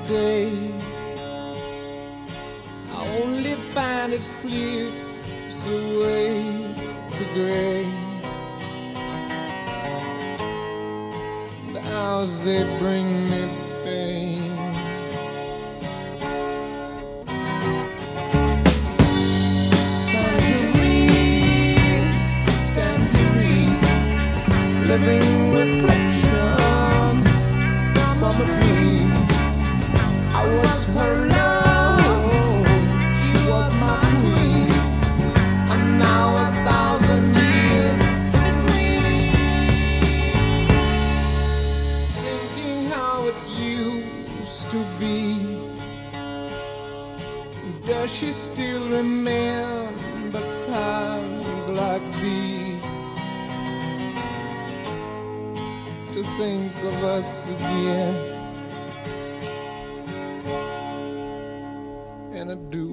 day. I only find it slips away to gray. The hours they bring me pain. Tangerine, tangerine, living reflections from a dream. I was her love, she was my queen, and now 1,000 years between. Thinking how it used to be. Does she still remember times like these? To think of us again, and I do